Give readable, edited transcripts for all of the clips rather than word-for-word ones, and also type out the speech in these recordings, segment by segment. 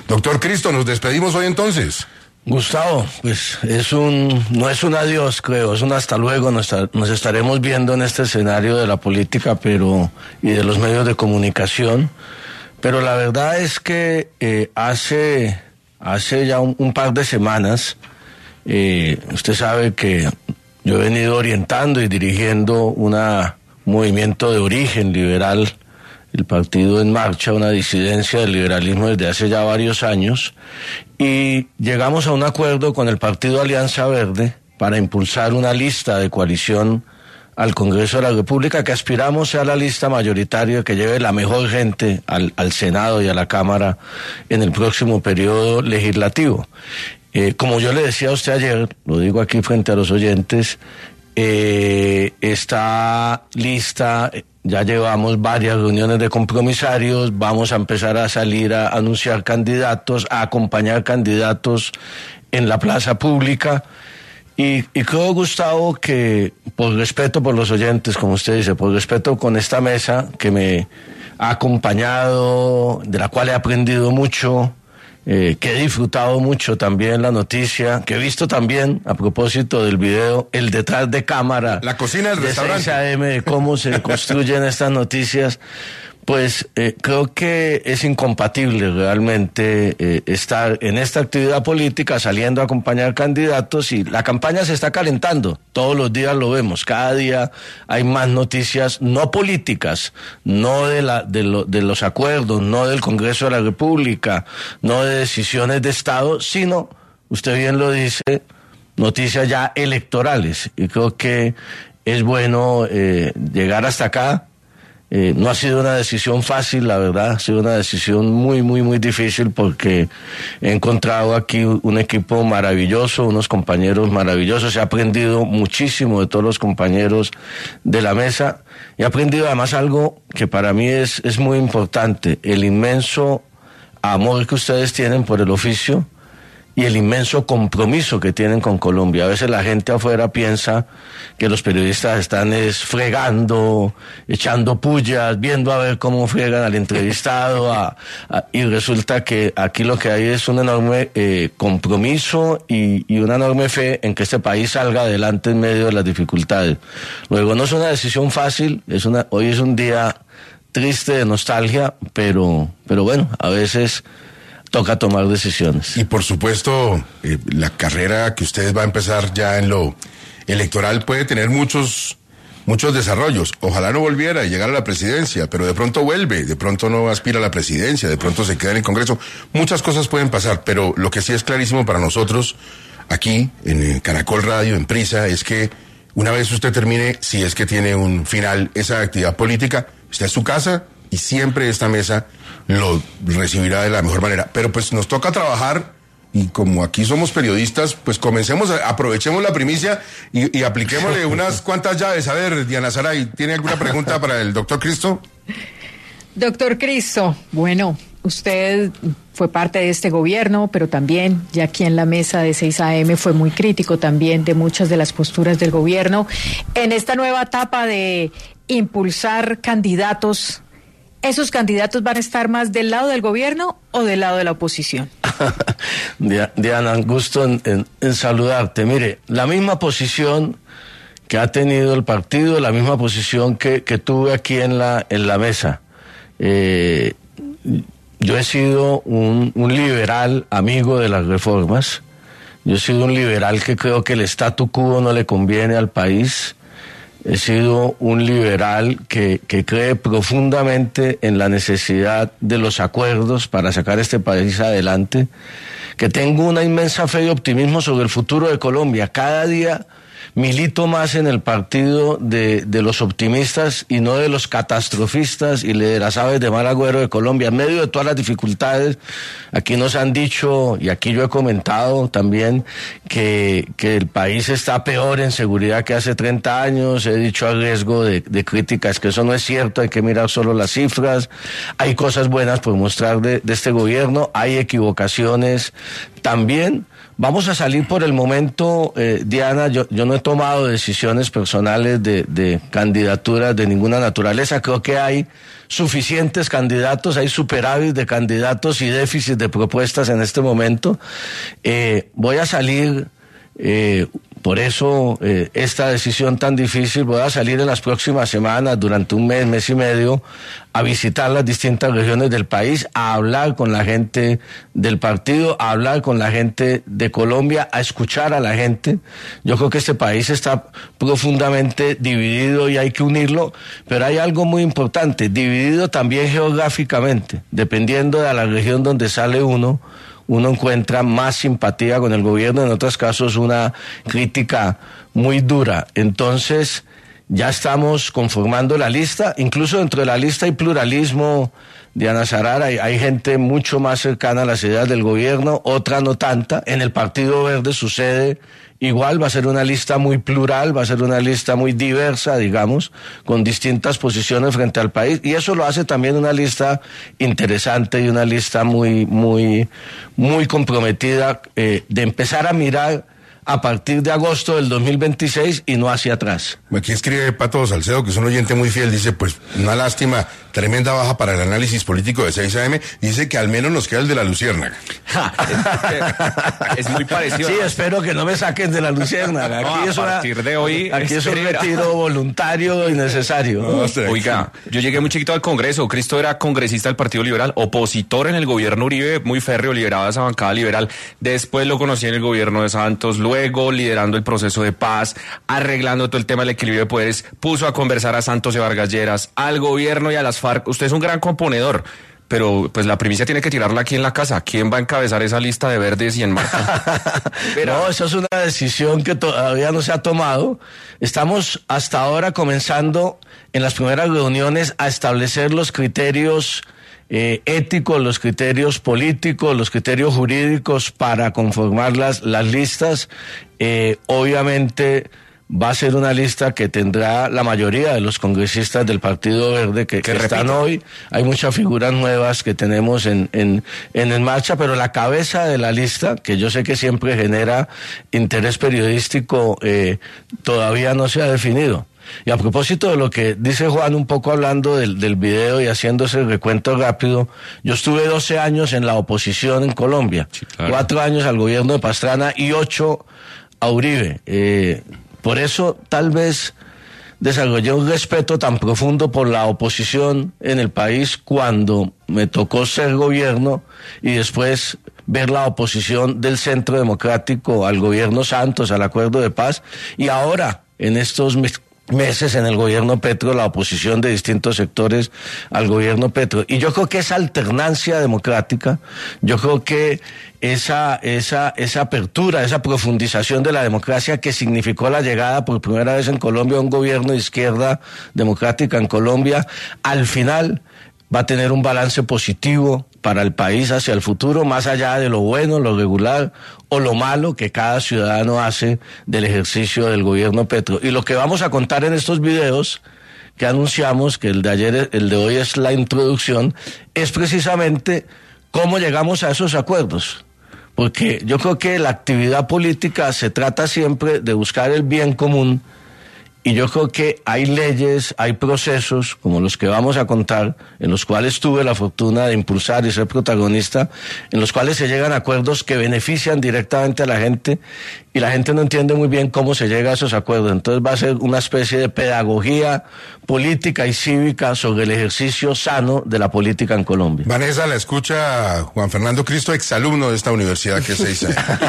Doctor Cristo, nos despedimos hoy entonces. Gustavo, pues no es un adiós, creo, es un hasta luego. Nos estaremos viendo en este escenario de la política y de los medios de comunicación. Pero la verdad es que hace ya un par de semanas, usted sabe que yo he venido orientando y dirigiendo un movimiento de origen liberal, el Partido en Marcha, una disidencia del liberalismo desde hace ya varios años, y llegamos a un acuerdo con el Partido Alianza Verde para impulsar una lista de coalición al Congreso de la República que aspiramos sea la lista mayoritaria que lleve la mejor gente al Senado y a la Cámara en el próximo periodo legislativo. Como yo le decía a usted ayer, lo digo aquí frente a los oyentes, esta lista, ya llevamos varias reuniones de compromisarios, vamos a empezar a salir a anunciar candidatos, a acompañar candidatos en la plaza pública. Y creo, Gustavo, que por respeto por los oyentes, como usted dice, por respeto con esta mesa que me ha acompañado, de la cual he aprendido mucho, que he disfrutado mucho también la noticia, que he visto también, a propósito del video, el detrás de cámara. La cocina del restaurante. 6 AM, de cómo se construyen estas noticias. Pues creo que es incompatible realmente estar en esta actividad política, saliendo a acompañar candidatos, y la campaña se está calentando, todos los días lo vemos, cada día hay más noticias no políticas, no de los acuerdos, no del Congreso de la República, no de decisiones de Estado, sino, usted bien lo dice, noticias ya electorales, y creo que es bueno llegar hasta acá. No ha sido una decisión fácil, la verdad, ha sido una decisión muy, muy, muy difícil, porque he encontrado aquí un equipo maravilloso, unos compañeros maravillosos, he aprendido muchísimo de todos los compañeros de la mesa, he aprendido además algo que para mí es muy importante, el inmenso amor que ustedes tienen por el oficio y el inmenso compromiso que tienen con Colombia. A veces la gente afuera piensa que los periodistas están fregando, echando pullas, viendo a ver cómo fregan al entrevistado, y resulta que aquí lo que hay es un enorme compromiso y una enorme fe en que este país salga adelante en medio de las dificultades. Luego, no es una decisión fácil, hoy es un día triste de nostalgia, pero bueno, a veces toca tomar decisiones. Y por supuesto, la carrera que usted va a empezar ya en lo electoral puede tener muchos desarrollos. Ojalá no volviera a llegar a la presidencia, pero de pronto vuelve, de pronto no aspira a la presidencia, de pronto se queda en el Congreso. Muchas cosas pueden pasar, pero lo que sí es clarísimo para nosotros aquí en Caracol Radio, en Prisa, es que una vez usted termine, si es que tiene un final esa actividad política, está en su casa y siempre esta mesa lo recibirá de la mejor manera. Pero pues nos toca trabajar, y como aquí somos periodistas, pues aprovechemos la primicia y apliquémosle unas cuantas llaves. A ver, Diana Saray, ¿tiene alguna pregunta para el doctor Cristo? Doctor Cristo, bueno, usted fue parte de este gobierno, pero también ya aquí en la mesa de 6 AM fue muy crítico también de muchas de las posturas del gobierno. En esta nueva etapa de impulsar candidatos, ¿esos candidatos van a estar más del lado del gobierno o del lado de la oposición? Diana, gusto en saludarte. Mire, la misma posición que ha tenido el partido, la misma posición que tuve aquí en la mesa. Yo he sido un liberal amigo de las reformas. Yo he sido un liberal que creo que el statu quo no le conviene al país. He sido un liberal que cree profundamente en la necesidad de los acuerdos para sacar este país adelante, que tengo una inmensa fe y optimismo sobre el futuro de Colombia. Cada día milito más en el partido de los optimistas y no de los catastrofistas y de las aves de mal agüero de Colombia. En medio de todas las dificultades, aquí nos han dicho, y aquí yo he comentado también, que el país está peor en seguridad que hace 30 años. He dicho a riesgo de críticas que eso no es cierto, hay que mirar solo las cifras. Hay cosas buenas por mostrar de este gobierno, hay equivocaciones también vamos a salir por el momento, Diana, yo no he tomado decisiones personales de candidaturas de ninguna naturaleza. Creo que hay suficientes candidatos, hay superávit de candidatos y déficit de propuestas en este momento. Voy a salir, por eso esta decisión tan difícil, voy a salir en las próximas semanas, durante un mes y medio, a visitar las distintas regiones del país, a hablar con la gente del partido, a hablar con la gente de Colombia, a escuchar a la gente. Yo creo que este país está profundamente dividido y hay que unirlo, pero hay algo muy importante, dividido también geográficamente, dependiendo de la región donde sale uno encuentra más simpatía con el gobierno, en otros casos una crítica muy dura. Entonces, ya estamos conformando la lista, incluso dentro de la lista hay pluralismo, Diana Sarara, hay gente mucho más cercana a las ideas del gobierno, otra no tanta. En el Partido Verde sucede igual, va a ser una lista muy plural, va a ser una lista muy diversa, digamos, con distintas posiciones frente al país, y eso lo hace también una lista interesante y una lista muy comprometida, de empezar a mirar a partir de agosto del 2026 y no hacia atrás. Aquí escribe Pato Salcedo, que es un oyente muy fiel, dice, pues, una lástima, tremenda baja para el análisis político de 6 AM, dice que al menos nos queda el de la Luciérnaga. Es muy parecido. Sí, espero que no me saquen de la Luciérnaga. Aquí a partir de hoy... Aquí es un retiro voluntario y necesario. Oiga, yo llegué muy chiquito al Congreso, Cristo era congresista del Partido Liberal, opositor en el gobierno Uribe, muy férreo, lideraba esa bancada liberal, después lo conocí en el gobierno de Santos, luego liderando el proceso de paz, arreglando todo el tema del equilibrio de poderes, puso a conversar a Santos y Vargas Lleras, al gobierno y a las FARC. Usted es un gran componedor, pero pues la primicia tiene que tirarla aquí en la casa. ¿Quién va a encabezar esa lista de verdes y en marcha? No, eso es una decisión que todavía no se ha tomado. Estamos hasta ahora comenzando en las primeras reuniones a establecer los criterios éticos, los criterios políticos, los criterios jurídicos para conformar las listas. Obviamente va a ser una lista que tendrá la mayoría de los congresistas del Partido Verde que están hoy. Hay muchas figuras nuevas que tenemos en marcha, pero la cabeza de la lista, que yo sé que siempre genera interés periodístico, todavía no se ha definido. Y a propósito de lo que dice Juan, un poco hablando del video y haciendo ese recuento rápido, yo estuve 12 años en la oposición en Colombia, sí, claro. 4 años al gobierno de Pastrana y 8 a Uribe. Por eso tal vez desarrollé un respeto tan profundo por la oposición en el país cuando me tocó ser gobierno y después ver la oposición del Centro Democrático al gobierno Santos, al acuerdo de paz, y ahora en estos meses en el gobierno Petro, la oposición de distintos sectores al gobierno Petro. Y yo creo que esa alternancia democrática, yo creo que esa apertura, esa profundización de la democracia que significó la llegada por primera vez en Colombia a un gobierno de izquierda democrática en Colombia, al final va a tener un balance positivo para el país hacia el futuro, más allá de lo bueno, lo regular o lo malo que cada ciudadano hace del ejercicio del gobierno Petro. Y lo que vamos a contar en estos videos que anunciamos, que el de hoy es la introducción, es precisamente cómo llegamos a esos acuerdos. Porque yo creo que la actividad política se trata siempre de buscar el bien común, y yo creo que hay leyes, hay procesos, como los que vamos a contar, en los cuales tuve la fortuna de impulsar y ser protagonista, en los cuales se llegan a acuerdos que benefician directamente a la gente, y la gente no entiende muy bien cómo se llega a esos acuerdos. Entonces va a ser una especie de pedagogía política y cívica sobre el ejercicio sano de la política en Colombia. Vanessa, la escucha Juan Fernando Cristo, exalumno de esta universidad que se dice.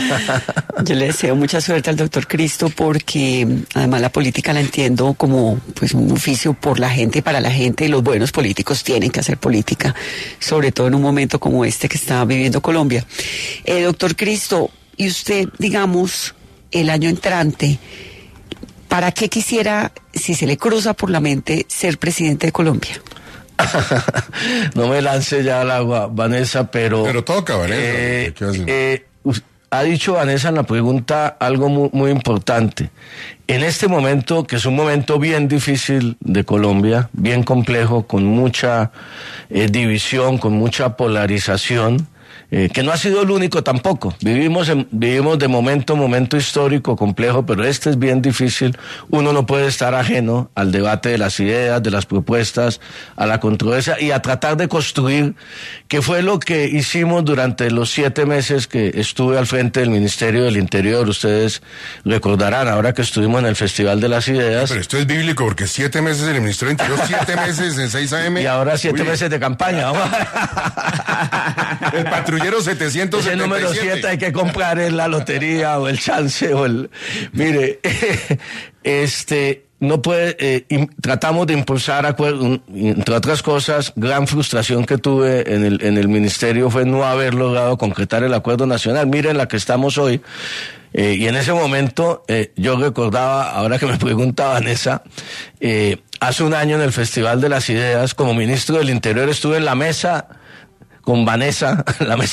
Yo le deseo mucha suerte al doctor Cristo, porque además la política la entiendo como pues un oficio por la gente y para la gente, y los buenos políticos tienen que hacer política, sobre todo en un momento como este que está viviendo Colombia. Doctor Cristo, y usted, digamos, el año entrante, ¿para qué quisiera, si se le cruza por la mente, ser presidente de Colombia? No me lance ya al agua, Vanessa, pero... Pero toca, Vanessa. Ha dicho Vanessa en la pregunta algo muy importante. En este momento, que es un momento bien difícil de Colombia, bien complejo, con mucha división, con mucha polarización, que no ha sido el único tampoco. Vivimos de momento histórico complejo, pero este es bien difícil. Uno no puede estar ajeno al debate de las ideas, de las propuestas, a la controversia y a tratar de construir, que fue lo que hicimos durante los 7 meses que estuve al frente del Ministerio del Interior. Ustedes recordarán, ahora que estuvimos en el Festival de las Ideas. Pero esto es bíblico, porque 7 meses en el Ministerio del Interior, 7 meses en 6 AM. Y ahora 7 meses de campaña. El patrullero 777. Ese número 7 hay que comprar en la lotería o el chance o el... Mire, no puede, tratamos de impulsar acuerdos, entre otras cosas, gran frustración que tuve en el ministerio fue no haber logrado concretar el acuerdo nacional. Miren la que estamos hoy. Y en ese momento, yo recordaba, ahora que me pregunta Vanessa, hace un año en el Festival de las Ideas, como ministro del Interior, estuve en la mesa con Vanessa,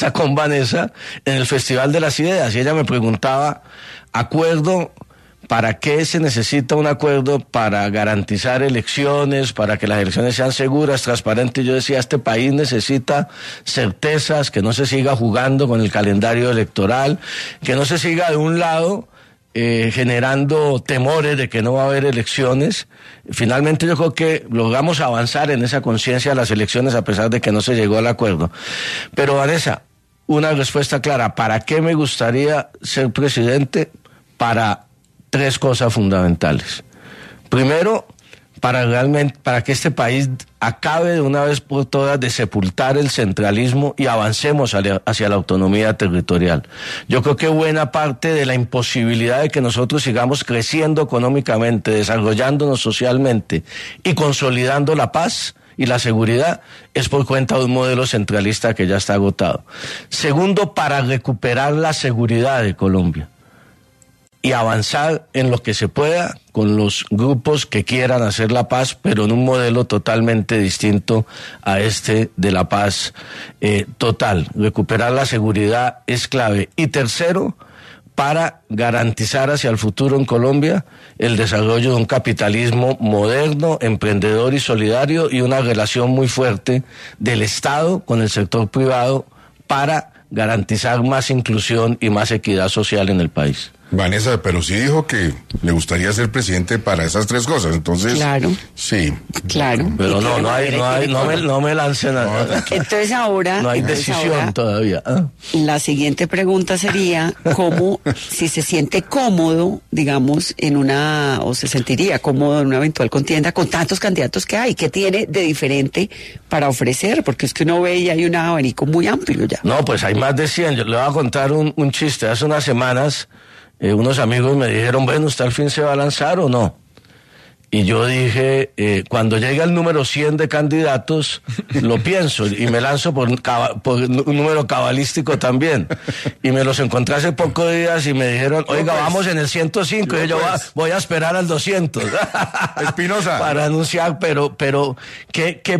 en el Festival de las Ideas, y ella me preguntaba, acuerdo, ¿para qué se necesita un acuerdo? Para garantizar elecciones, para que las elecciones sean seguras, transparentes. Yo decía, este país necesita certezas, que no se siga jugando con el calendario electoral, que no se siga de un lado generando temores de que no va a haber elecciones. Finalmente yo creo que logramos avanzar en esa conciencia de las elecciones a pesar de que no se llegó al acuerdo. Pero Vanessa, una respuesta clara, ¿para qué me gustaría ser presidente? Para 3 cosas fundamentales. Primero, para que este país acabe de una vez por todas de sepultar el centralismo y avancemos hacia la autonomía territorial. Yo creo que buena parte de la imposibilidad de que nosotros sigamos creciendo económicamente, desarrollándonos socialmente y consolidando la paz y la seguridad es por cuenta de un modelo centralista que ya está agotado. Segundo, para recuperar la seguridad de Colombia y avanzar en lo que se pueda con los grupos que quieran hacer la paz, pero en un modelo totalmente distinto a este de la paz total. Recuperar la seguridad es clave. Y tercero, para garantizar hacia el futuro en Colombia el desarrollo de un capitalismo moderno, emprendedor y solidario, y una relación muy fuerte del Estado con el sector privado para garantizar más inclusión y más equidad social en el país. Vanessa, pero sí dijo que le gustaría ser presidente para esas 3 cosas, entonces... Claro. Sí. Claro. Pero no me lancen nada. Entonces ahora... No hay decisión todavía. La siguiente pregunta sería, ¿cómo, si se siente cómodo, digamos, o se sentiría cómodo en una eventual contienda con tantos candidatos que hay? ¿Qué tiene de diferente para ofrecer? Porque es que uno ve y hay un abanico muy amplio ya. No, pues hay más de 100. Yo le voy a contar un chiste. Hace unas semanas... unos amigos me dijeron, bueno, ¿usted al fin se va a lanzar o no? Y yo dije, cuando llegue el número 100 de candidatos, lo pienso, y me lanzo por un número cabalístico también. Y me los encontré hace pocos días y me dijeron, oiga, vamos en el 105, y yo voy a esperar al 200. Espinosa. Para anunciar, pero ¿qué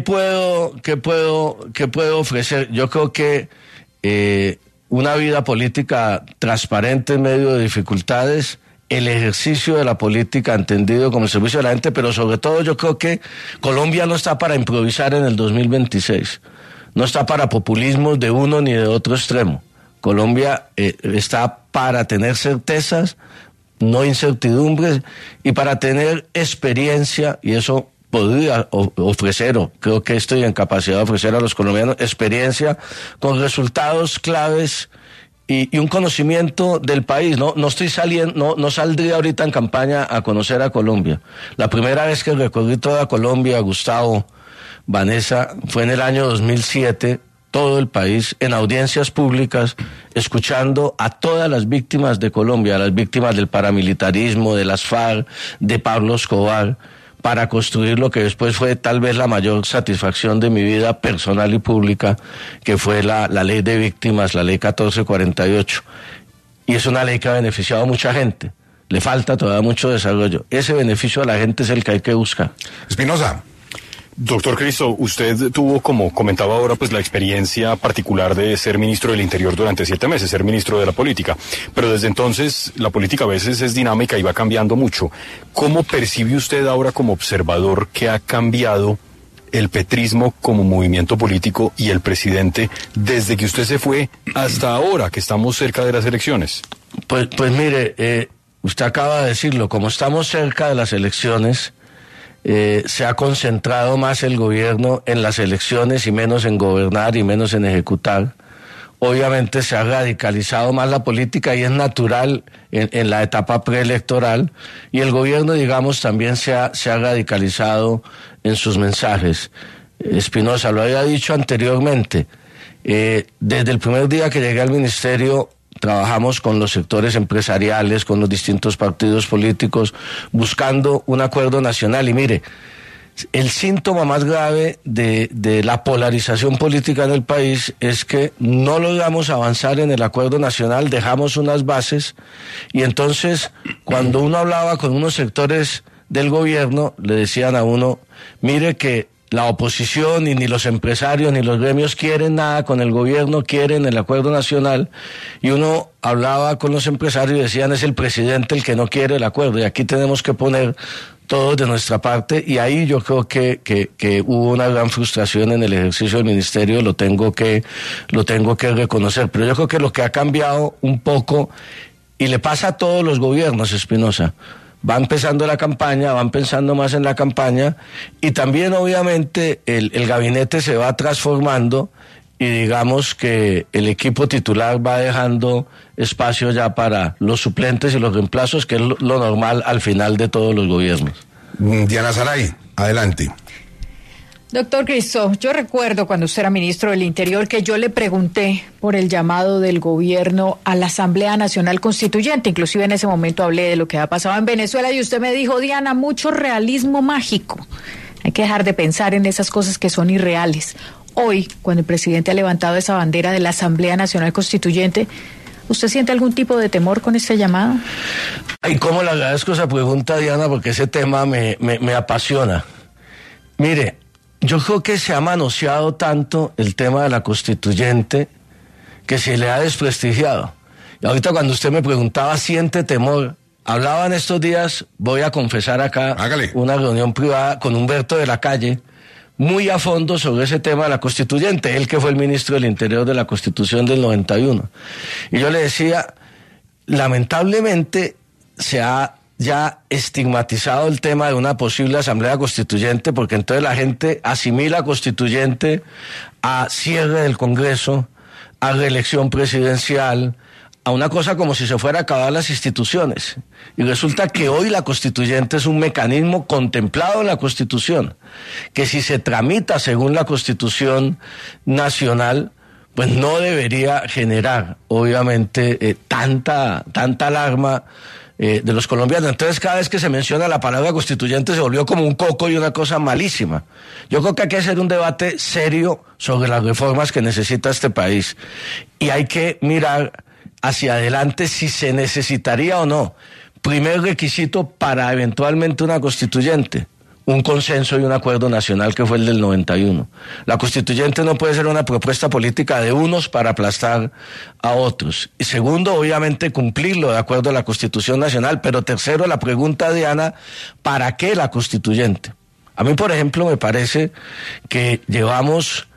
puedo ofrecer? Yo creo que una vida política transparente en medio de dificultades, el ejercicio de la política entendido como el servicio de la gente, pero sobre todo yo creo que Colombia no está para improvisar en el 2026, no está para populismos de uno ni de otro extremo. Colombia está para tener certezas, no incertidumbres, y para tener experiencia, y eso podría ofrecer, o creo que estoy en capacidad de ofrecer a los colombianos, experiencia con resultados claves y un conocimiento del país. No estoy saliendo, no saldría ahorita en campaña a conocer a Colombia. La primera vez que recorrí toda Colombia, Gustavo, Vanessa, fue en el año 2007, todo el país, en audiencias públicas, escuchando a todas las víctimas de Colombia, a las víctimas del paramilitarismo, de las FARC, de Pablo Escobar, para construir lo que después fue tal vez la mayor satisfacción de mi vida personal y pública, que fue la ley de víctimas, la ley 1448. Y es una ley que ha beneficiado a mucha gente. Le falta todavía mucho desarrollo. Ese beneficio a la gente es el que hay que buscar. Espinosa. Doctor Cristo, usted tuvo, como comentaba ahora, pues la experiencia particular de ser ministro del Interior durante 7 meses, ser ministro de la política. Pero desde entonces la política a veces es dinámica y va cambiando mucho. ¿Cómo percibe usted ahora como observador que ha cambiado el petrismo como movimiento político y el presidente desde que usted se fue hasta ahora que estamos cerca de las elecciones? Pues mire, usted acaba de decirlo, como estamos cerca de las elecciones, se ha concentrado más el gobierno en las elecciones y menos en gobernar y menos en ejecutar. Obviamente se ha radicalizado más la política y es natural en la etapa preelectoral, y el gobierno, digamos, también se ha radicalizado en sus mensajes. Espinosa lo había dicho anteriormente, desde el primer día que llegué al ministerio trabajamos con los sectores empresariales, con los distintos partidos políticos, buscando un acuerdo nacional. Y mire, el síntoma más grave de la polarización política en el país es que no logramos avanzar en el acuerdo nacional, dejamos unas bases, y entonces cuando uno hablaba con unos sectores del gobierno, le decían a uno, mire que la oposición y ni los empresarios ni los gremios quieren nada con el gobierno, quieren el acuerdo nacional, y uno hablaba con los empresarios y decían, es el presidente el que no quiere el acuerdo, y aquí tenemos que poner todos de nuestra parte, y ahí yo creo que hubo una gran frustración en el ejercicio del ministerio, lo tengo que reconocer, pero yo creo que lo que ha cambiado un poco, y le pasa a todos los gobiernos, Espinosa, va empezando la campaña, van pensando más en la campaña, y también obviamente el gabinete se va transformando, y digamos que el equipo titular va dejando espacio ya para los suplentes y los reemplazos, que es lo normal al final de todos los gobiernos. Diana Saray, adelante. Doctor Cristo, yo recuerdo cuando usted era ministro del Interior que yo le pregunté por el llamado del gobierno a la Asamblea Nacional Constituyente, inclusive en ese momento hablé de lo que ha pasado en Venezuela, y usted me dijo, Diana, mucho realismo mágico, hay que dejar de pensar en esas cosas que son irreales. Hoy, cuando el presidente ha levantado esa bandera de la Asamblea Nacional Constituyente, ¿usted siente algún tipo de temor con este llamado? Ay, cómo le agradezco esa pregunta, Diana, porque ese tema me apasiona. Mire, yo creo que se ha manoseado tanto el tema de la constituyente que se le ha desprestigiado. Y ahorita cuando usted me preguntaba, ¿siente temor? Hablaba en estos días, voy a confesar acá, Hágale. una reunión privada con Humberto de la Calle, muy a fondo sobre ese tema de la constituyente, él que fue el ministro del Interior de la Constitución del 91. Y yo le decía, lamentablemente se ha ya estigmatizado el tema de una posible asamblea constituyente, porque entonces la gente asimila constituyente a cierre del Congreso, a reelección presidencial, a una cosa como si se fuera a acabar las instituciones. Y resulta que hoy la constituyente es un mecanismo contemplado en la Constitución, que si se tramita según la Constitución Nacional, pues no debería generar, obviamente, tanta alarma de los colombianos. Entonces, cada vez que se menciona la palabra constituyente se volvió como un coco y una cosa malísima. Yo creo que hay que hacer un debate serio sobre las reformas que necesita este país, y hay que mirar hacia adelante si se necesitaría o no. Primer requisito para eventualmente una constituyente, un consenso y un acuerdo nacional, que fue el del 91. La constituyente no puede ser una propuesta política de unos para aplastar a otros. Y segundo, obviamente cumplirlo de acuerdo a la Constitución Nacional. Pero tercero, la pregunta, Diana, ¿para qué la constituyente? A mí, por ejemplo, me parece que llevamos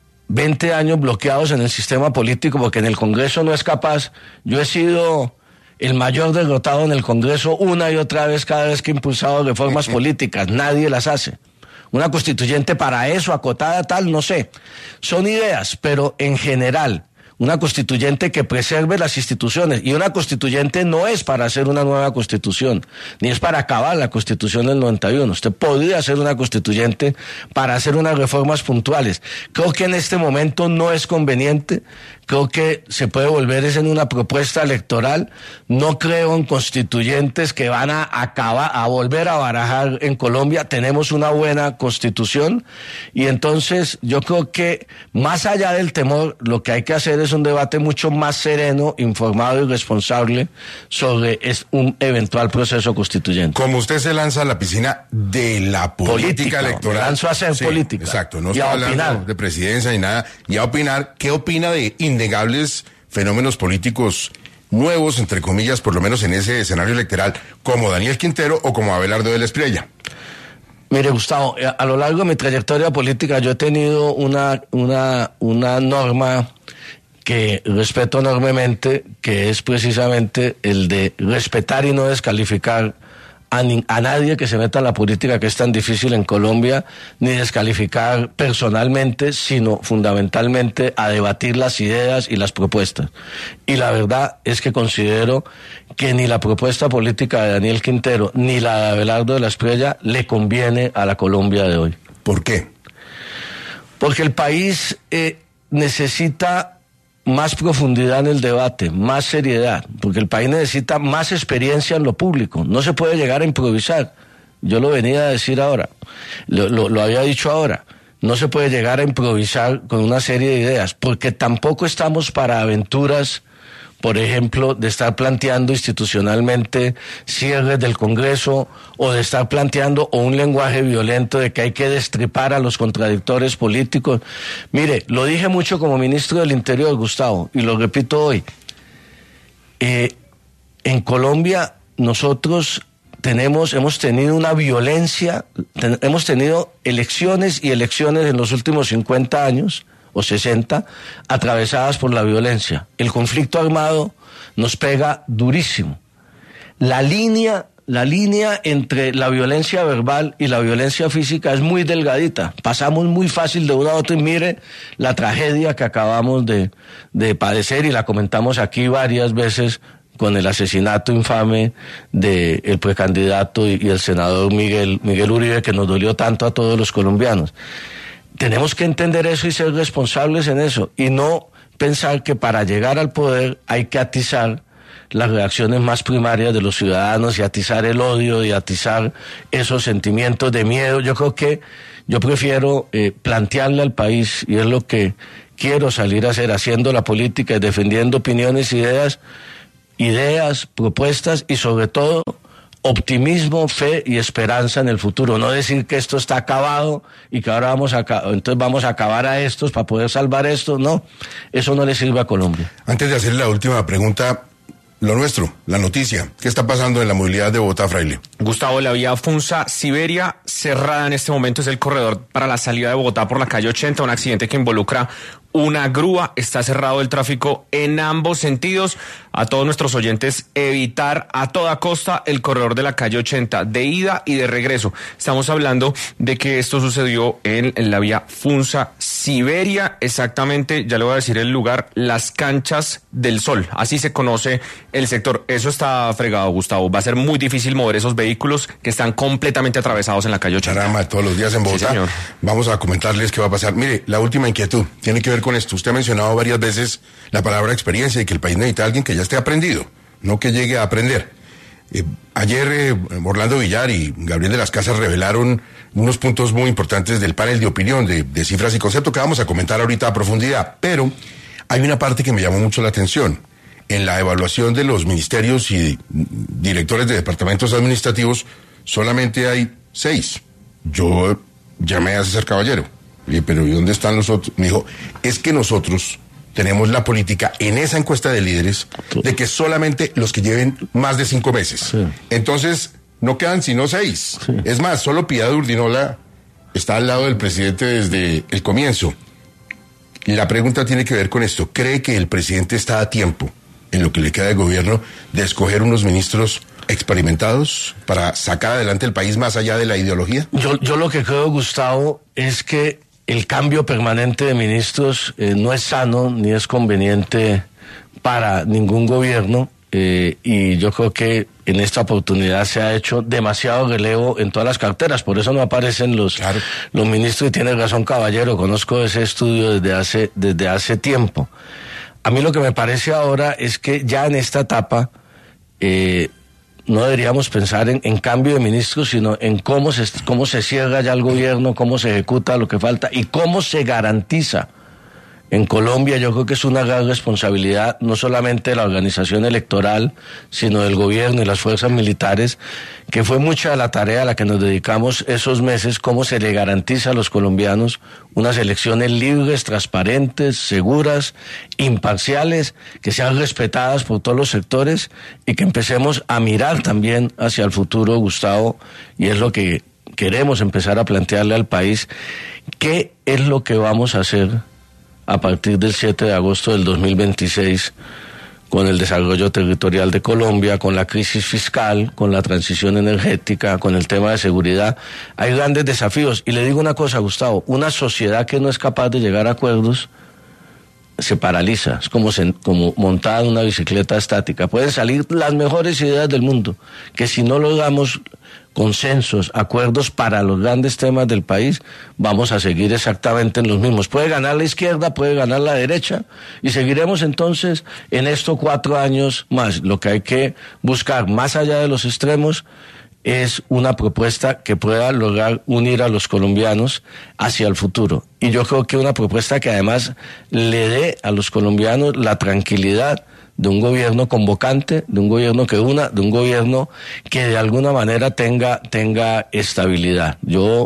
20 años bloqueados en el sistema político porque en el Congreso no es capaz. Yo he sido el mayor derrotado en el Congreso una y otra vez cada vez que he impulsado reformas políticas. Nadie las hace. Una constituyente para eso, acotada tal, no sé. Son ideas, pero en general, una constituyente que preserve las instituciones. Y una constituyente no es para hacer una nueva constitución, ni es para acabar la Constitución del 91. Usted podría hacer una constituyente para hacer unas reformas puntuales. Creo que en este momento no es conveniente. Creo que se puede volver en una propuesta electoral. No creo en constituyentes que van a volver a barajar en Colombia. Tenemos una buena constitución, y entonces yo creo que más allá del temor, lo que hay que hacer es un debate mucho más sereno, informado y responsable sobre un eventual proceso constituyente. Como usted se lanza a la piscina de la política electoral. Me lanzo a hacer política. Exacto, no estoy hablando de presidencia ni nada. Y a opinar, ¿qué opina de innegables fenómenos políticos nuevos, entre comillas, por lo menos en ese escenario electoral, como Daniel Quintero o como Abelardo de la Espriella? Mire, Gustavo, a lo largo de mi trayectoria política yo he tenido una norma que respeto enormemente, que es precisamente el de respetar y no descalificar a nadie que se meta en la política, que es tan difícil en Colombia, ni descalificar personalmente, sino fundamentalmente a debatir las ideas y las propuestas. Y la verdad es que considero que ni la propuesta política de Daniel Quintero ni la de Abelardo de la Espriella le conviene a la Colombia de hoy. ¿Por qué? Porque el país necesita más profundidad en el debate, más seriedad, porque el país necesita más experiencia en lo público. No se puede llegar a improvisar. Yo lo venía a decir ahora, lo había dicho ahora. No se puede llegar a improvisar con una serie de ideas, porque tampoco estamos para aventuras, por ejemplo, de estar planteando institucionalmente cierres del Congreso o de estar planteando un lenguaje violento de que hay que destripar a los contradictores políticos. Mire, lo dije mucho como ministro del Interior, Gustavo, y lo repito hoy. En Colombia nosotros hemos tenido una violencia, hemos tenido elecciones y elecciones en los últimos 50 años, o 60, atravesadas por la violencia. El conflicto armado nos pega durísimo. La línea entre la violencia verbal y la violencia física es muy delgadita. Pasamos muy fácil de una a otra y mire la tragedia que acabamos de padecer y la comentamos aquí varias veces con el asesinato infame del precandidato y el senador Miguel Uribe, que nos dolió tanto a todos los colombianos. Tenemos que entender eso y ser responsables en eso, y no pensar que para llegar al poder hay que atizar las reacciones más primarias de los ciudadanos y atizar el odio y atizar esos sentimientos de miedo. Yo creo que yo prefiero plantearle al país, y es lo que quiero salir a hacer, haciendo la política y defendiendo opiniones, ideas, propuestas y sobre todo optimismo, fe y esperanza en el futuro. No decir que esto está acabado y que ahora vamos a acabar a estos para poder salvar esto. No, eso no le sirve a Colombia. Antes de hacerle la última pregunta, lo nuestro, la noticia. ¿Qué está pasando en la movilidad de Bogotá, Fraile? Gustavo, la vía Funza-Siberia cerrada en este momento, es el corredor para la salida de Bogotá por la calle 80, un accidente que involucra una grúa. Está cerrado el tráfico en ambos sentidos. A todos nuestros oyentes, evitar a toda costa el corredor de la calle 80, de ida y de regreso. Estamos hablando de que esto sucedió en la vía Funza-Siberia, exactamente, ya le voy a decir el lugar, Las Canchas del Sol, así se conoce el sector. Eso está fregado, Gustavo. Va a ser muy difícil mover esos vehículos que están completamente atravesados en la calle 80. Caramba, todos los días en Bogotá. Sí, señor. Vamos a comentarles qué va a pasar. Mire, la última inquietud tiene que ver con esto. Usted ha mencionado varias veces la palabra experiencia y que el país necesita a alguien que ya esté aprendido, no que llegue a aprender. Ayer Orlando Villar y Gabriel de las Casas revelaron unos puntos muy importantes del panel de opinión, de cifras y conceptos que vamos a comentar ahorita a profundidad, pero hay una parte que me llamó mucho la atención. En la evaluación de los ministerios y directores de departamentos administrativos solamente hay 6. Yo llamé a César Caballero, le dije, pero ¿y dónde están los otros? Me dijo, es que nosotros tenemos la política en esa encuesta de líderes de que solamente los que lleven más de 5 meses. Sí. Entonces, no quedan sino 6. Sí. Es más, solo Piedad Urdinola está al lado del presidente desde el comienzo. La pregunta tiene que ver con esto. ¿Cree que el presidente está a tiempo, en lo que le queda de gobierno, de escoger unos ministros experimentados para sacar adelante el país más allá de la ideología? Yo lo que creo, Gustavo, es que el cambio permanente de ministros no es sano ni es conveniente para ningún gobierno, y yo creo que en esta oportunidad se ha hecho demasiado relevo en todas las carteras, por eso no aparecen los ministros, y tiene razón Caballero, conozco ese estudio desde hace tiempo. A mí lo que me parece ahora es que ya en esta etapa no deberíamos pensar en cambio de ministros, sino en cómo se cierra ya el gobierno, cómo se ejecuta lo que falta y cómo se garantiza. En Colombia yo creo que es una gran responsabilidad, no solamente de la organización electoral, sino del gobierno y las fuerzas militares, que fue mucha la tarea a la que nos dedicamos esos meses, cómo se le garantiza a los colombianos unas elecciones libres, transparentes, seguras, imparciales, que sean respetadas por todos los sectores y que empecemos a mirar también hacia el futuro, Gustavo, y es lo que queremos empezar a plantearle al país qué es lo que vamos a hacer a partir del 7 de agosto del 2026 con el desarrollo territorial de Colombia, con la crisis fiscal, con la transición energética, con el tema de seguridad. Hay grandes desafíos. Y le digo una cosa, Gustavo, una sociedad que no es capaz de llegar a acuerdos se paraliza, es como montada en una bicicleta estática. Pueden salir las mejores ideas del mundo, que si no logramos consensos, acuerdos para los grandes temas del país, vamos a seguir exactamente en los mismos. Puede ganar la izquierda, puede ganar la derecha, y seguiremos entonces en estos 4 años más. Lo que hay que buscar, más allá de los extremos, es una propuesta que pueda lograr unir a los colombianos hacia el futuro. Y yo creo que una propuesta que además le dé a los colombianos la tranquilidad de un gobierno convocante, de un gobierno que una, de un gobierno que de alguna manera tenga estabilidad. Yo,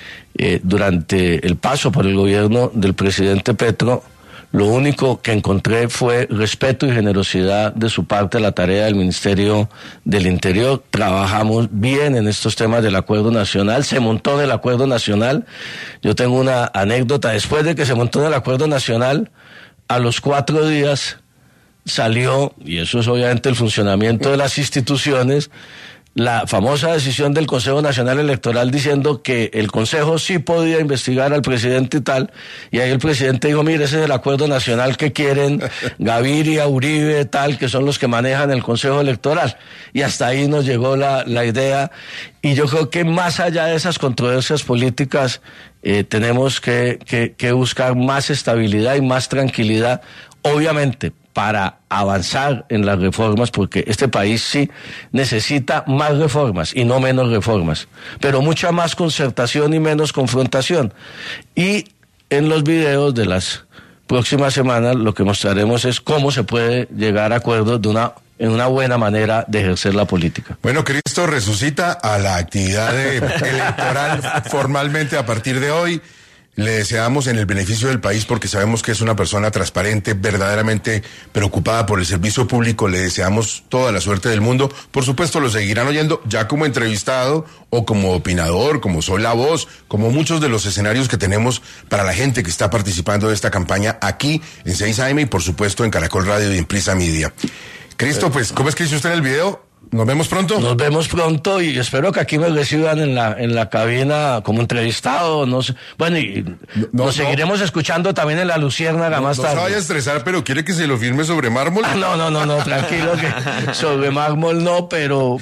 durante el paso por el gobierno del presidente Petro, lo único que encontré fue respeto y generosidad de su parte a la tarea del Ministerio del Interior. Trabajamos bien en estos temas del Acuerdo Nacional. Se montó en el Acuerdo Nacional. Yo tengo una anécdota. Después de que se montó en el Acuerdo Nacional, a los 4 días salió, y eso es obviamente el funcionamiento de las instituciones, la famosa decisión del Consejo Nacional Electoral diciendo que el Consejo sí podía investigar al presidente y tal, y ahí el presidente dijo, mire, ese es el acuerdo nacional que quieren Gaviria, Uribe, tal, que son los que manejan el Consejo Electoral, y hasta ahí nos llegó la idea, y yo creo que más allá de esas controversias políticas, tenemos que buscar más estabilidad y más tranquilidad, obviamente, para avanzar en las reformas, porque este país sí necesita más reformas y no menos reformas, pero mucha más concertación y menos confrontación. Y en los videos de las próximas semanas lo que mostraremos es cómo se puede llegar a acuerdos en una buena manera de ejercer la política. Bueno, Cristo resucita a la actividad electoral formalmente a partir de hoy. Le deseamos en el beneficio del país porque sabemos que es una persona transparente, verdaderamente preocupada por el servicio público. Le deseamos toda la suerte del mundo. Por supuesto, lo seguirán oyendo ya como entrevistado o como opinador, como Soy la Voz, como muchos de los escenarios que tenemos para la gente que está participando de esta campaña aquí en 6 AM y por supuesto en Caracol Radio y en Prisa Media. Cristo, pues, ¿cómo es que hizo usted en el video? ¿Nos vemos pronto? Nos vemos pronto y espero que aquí me reciban en la cabina como entrevistado, no sé. Bueno, y nos seguiremos escuchando también en La Luciérnaga más tarde. No se vaya a estresar, pero ¿quiere que se lo firme sobre mármol? No, tranquilo, que sobre mármol no, pero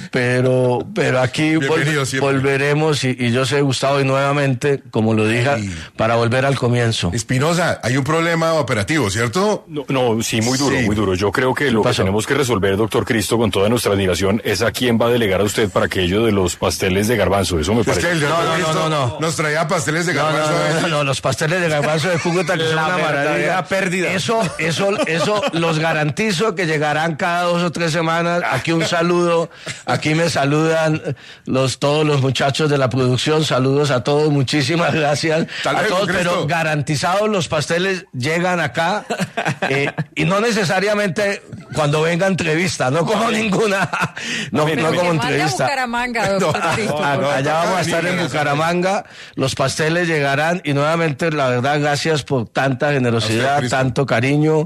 aquí volveremos y yo sé, Gustavo, y nuevamente, como lo dije, para volver al comienzo. Espinosa, hay un problema operativo, ¿cierto? No, sí, muy duro. Yo creo que lo que tenemos que resolver, doctor Cristo, con toda nuestra admiración, es a quién va a delegar a usted para aquello de los pasteles de garbanzo. Eso me parece. Es que no. Nos traía pasteles de garbanzo. No, los pasteles de garbanzo de Cúcuta, que son una maravilla. Pérdida. Eso los garantizo que llegarán cada 2 o 3 semanas. Aquí un saludo. Aquí me saludan todos los muchachos de la producción. Saludos a todos. Muchísimas gracias a todos. Pero garantizados los pasteles llegan acá. Y no necesariamente cuando venga entrevista. No como ninguna. No como entrevista. Bucaramanga, doctor Cristo. Allá vamos a estar en Bucaramanga. Los pasteles llegarán y nuevamente, la verdad, gracias por tanta generosidad, tanto cariño.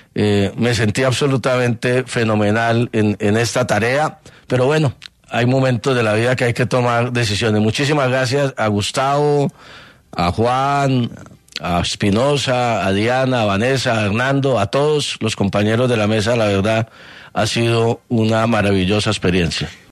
Me sentí absolutamente fenomenal en esta tarea. Pero bueno, hay momentos de la vida que hay que tomar decisiones. Muchísimas gracias a Gustavo, a Juan, a Espinosa, a Diana, a Vanessa, a Hernando, a todos los compañeros de la mesa. La verdad, ha sido una maravillosa experiencia.